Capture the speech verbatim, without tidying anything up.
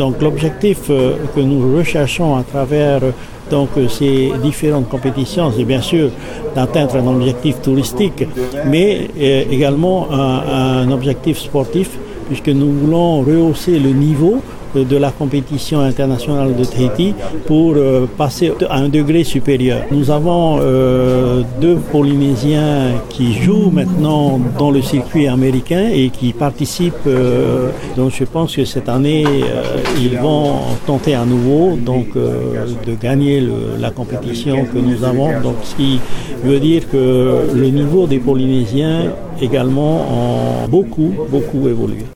Donc l'objectif euh, que nous recherchons à travers euh, donc ces différentes compétitions, c'est bien sûr d'atteindre un objectif touristique, mais euh, également un, un objectif sportif, puisque nous voulons rehausser le niveau de la compétition internationale de Tahiti pour euh, passer à un degré supérieur. Nous avons euh, deux Polynésiens qui jouent maintenant dans le circuit américain et qui participent. Euh, donc je pense que cette année, euh, ils vont tenter à nouveau donc, euh, de gagner le, la compétition que nous avons. Donc, ce qui veut dire que le niveau des Polynésiens également a beaucoup, beaucoup évolué.